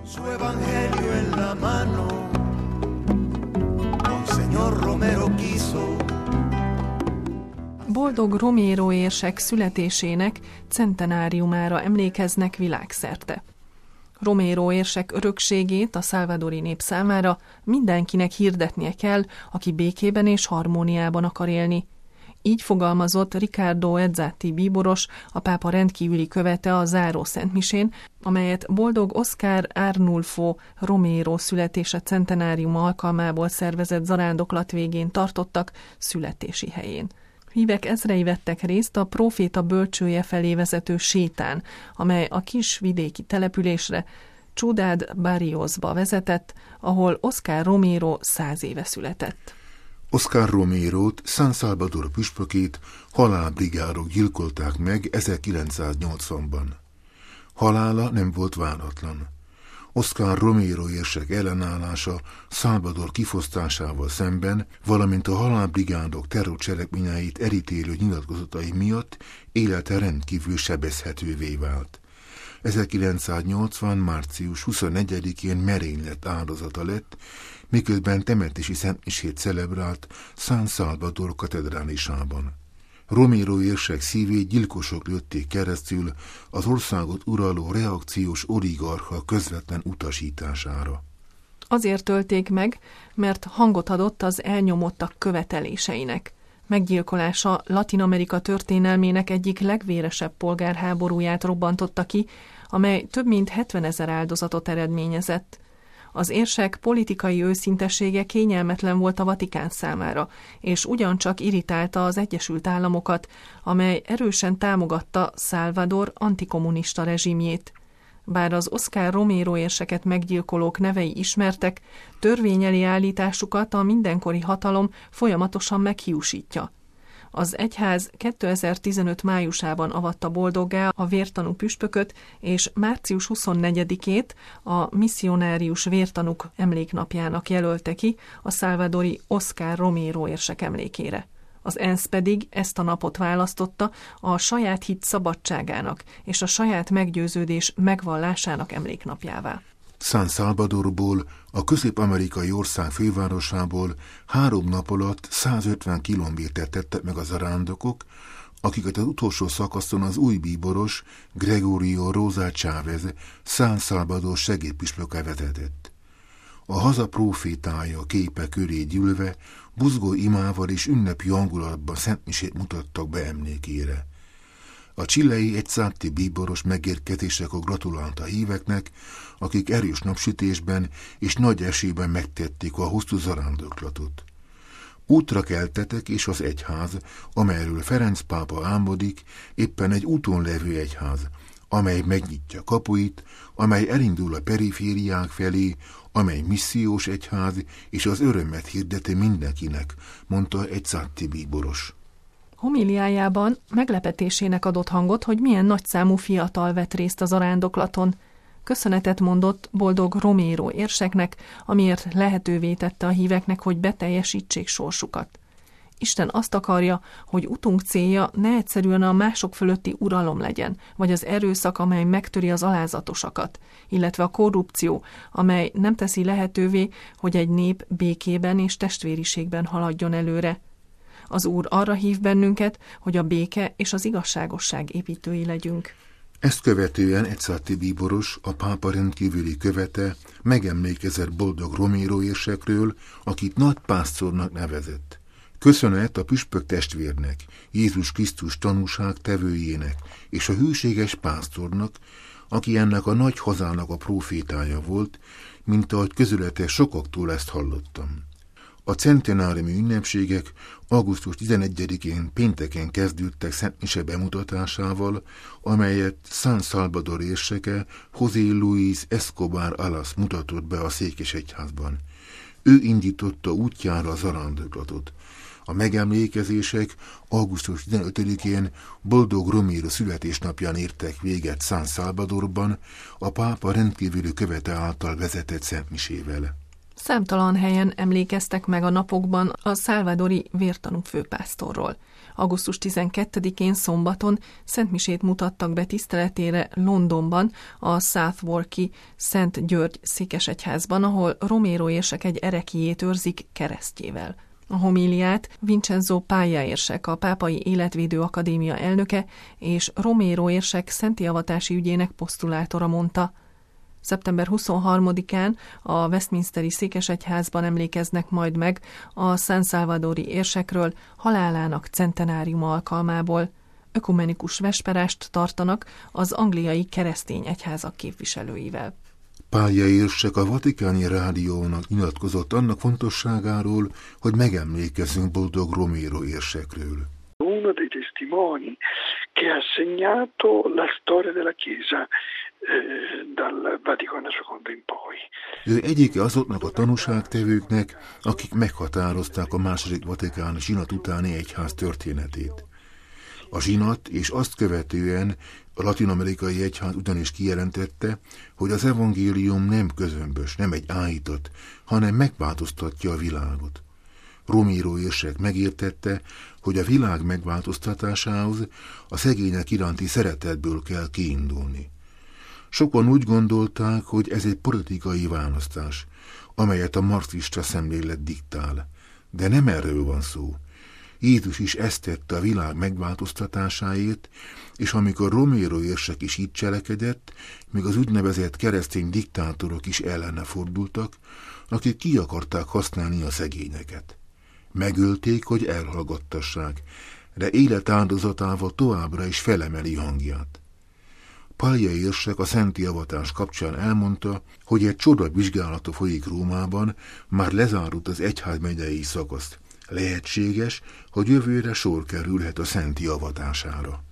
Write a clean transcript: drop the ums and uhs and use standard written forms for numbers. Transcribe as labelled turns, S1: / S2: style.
S1: Su evangelio en la mano, Monseñor Romero quiso.
S2: Boldog Romero érsek születésének centenáriumára emlékeznek világszerte. Romero érsek örökségét a salvadori nép számára mindenkinek hirdetnie kell, aki békében és harmóniában akar élni. Így fogalmazott Ricardo Ezzati bíboros, a pápa rendkívüli követe a záró szentmisén, amelyet boldog Oscar Arnulfo Romero születése centenáriuma alkalmából szervezett zarándoklat végén tartottak születési helyén. Hívek ezrei vettek részt a próféta bölcsője felé vezető sétán, amely a kis vidéki településre, Ciudad Barriosba vezetett, ahol Oscar Romero 100 éve született.
S3: Oscar Romerót, San Salvador püspökét halálbrigádok gyilkolták meg 1980-ban. Halála nem volt váratlan. Oscar Romero érsek ellenállása Salvador kifosztásával szemben, valamint a halálbrigádok terrorcselekményeit elítélő nyilatkozatai miatt élete rendkívül sebezhetővé vált. 1980. március 24-én merénylet áldozata lett, miközben temetési szentmisét celebrált San Salvador katedrálisában. Romero érsek szívét gyilkosok lőtték keresztül az országot uraló reakciós oligarcha közvetlen utasítására.
S2: Azért tölték meg, mert hangot adott az elnyomottak követeléseinek. Meggyilkolása Latin-Amerika történelmének egyik legvéresebb polgárháborúját robbantotta ki, amely több mint 70 000 áldozatot eredményezett. Az érsek politikai őszintessége kényelmetlen volt a Vatikán számára, és ugyancsak irritálta az Egyesült Államokat, amely erősen támogatta Salvador antikommunista rezsimjét. Bár az Oscar Romero érseket meggyilkolók nevei ismertek, törvény elé állításukat a mindenkori hatalom folyamatosan meghiúsítja. Az egyház 2015 májusában avatta boldoggá a vértanú püspököt, és március 24-ét a misszionárius vértanúk emléknapjának jelölte ki a salvadori Oscar Romero érsek emlékére. Az ENSZ pedig ezt a napot választotta a saját hit szabadságának és a saját meggyőződés megvallásának emléknapjává.
S3: San Salvadorból, a közép-amerikai ország fővárosából 3 nap alatt 150 kilométert tettek meg a zarándokok, akiket az utolsó szakaszon az új bíboros Gregorio Rosa Chávez San Salvador segédpüspöke vezetett. A haza prófétája képe köré gyűlve, buzgó imával és ünnepi hangulatban szentmisét mutattak be emlékére. A chilei Ezzati bíboros megérkezésekor gratulált a híveknek, akik erős napsütésben és nagy esőben megtették a hosszú zarándoklatot. Útra keltetek, és az egyház, amelyről Ferenc pápa álmodik, éppen egy úton levő egyház, amely megnyitja kapuit, amely elindul a perifériák felé, amely missziós egyház, és az örömet hirdeti mindenkinek, mondta Ezzati bíboros.
S2: Homiliájában meglepetésének adott hangot, hogy milyen nagyszámú fiatal vett részt a zarándoklaton. Köszönetet mondott boldog Romero érseknek, amiért lehetővé tette a híveknek, hogy beteljesítsék sorsukat. Isten azt akarja, hogy utunk célja ne egyszerűen a mások fölötti uralom legyen, vagy az erőszak, amely megtöri az alázatosakat, illetve a korrupció, amely nem teszi lehetővé, hogy egy nép békében és testvériségben haladjon előre. Az Úr arra hív bennünket, hogy a béke és az igazságosság építői legyünk.
S3: Ezt követően Ezzati bíboros, a pápa rendkívüli követe megemlékezett boldog Romero érsekről, akit nagypásztornak nevezett. Köszönet a püspök testvérnek, Jézus Krisztus tanúság tevőjének és a hűséges pásztornak, aki ennek a nagy hazának a prófétája volt, mint ahogy közületes sokaktól ezt hallottam. A centenáriumi ünnepségek augusztus 11-én pénteken kezdődtek szentmise bemutatásával, amelyet San Salvador érseke José Luis Escobar Alas mutatott be a székesegyházban. Ő indította útjára a zarándoklatot. A megemlékezések augusztus 15-én boldog Romero születésnapján értek véget San Salvadorban, a pápa rendkívüli követe által vezetett szentmisével.
S2: Számtalan helyen emlékeztek meg a napokban a salvadori vértanú főpásztorról. Augusztus 12-én szombaton szentmisét mutattak be tiszteletére Londonban, a Southwark-i Szent György székesegyházban, ahol Romero érsek egy ereklyét őrzik keresztjével. A homíliát Vincenzo Paglia érsek, a Pápai Életvédő Akadémia elnöke, és Romero érsek szenttiavatási ügyének posztulátora mondta. Szeptember 23-án a Westminsteri székesegyházban emlékeznek majd meg a San Salvadori érsekről halálának centenáriuma alkalmából. Ökumenikus vesperást tartanak az angliai keresztény egyházak képviselőivel.
S3: Paglia érsek a Vatikáni Rádiónak nyilatkozott annak fontosságáról, hogy megemlékezzünk boldog Romero érsekről.
S4: Uno dei testimoni che ha segnato la storia della Chiesa dal Vaticano II in poi.
S3: Ő egyike azoknak a tanúságtevőknek, akik meghatározták a második vatikáni zsinat utáni egyház történetét. A zsinat és azt követően a latin-amerikai egyház ugyanis kijelentette, hogy az evangélium nem közömbös, nem egy áhítat, hanem megváltoztatja a világot. Romero érsek megértette, hogy a világ megváltoztatásához a szegények iránti szeretetből kell kiindulni. Sokan úgy gondolták, hogy ez egy politikai választás, amelyet a marxista szemlélet diktál. De nem erről van szó. Jézus is ezt tette a világ megváltoztatásáért, és amikor Romero érsek is így cselekedett, még az úgynevezett keresztény diktátorok is ellene fordultak, akik ki akarták használni a szegényeket. Megölték, hogy elhallgattassák, de élet áldozatával továbbra is felemeli hangját. Paglia érsek a szenti avatás kapcsán elmondta, hogy egy csoda vizsgálata folyik Rómában, már lezárult az egyházmegyei szakaszt. Lehetséges, hogy jövőre sor kerülhet a szenti avatására.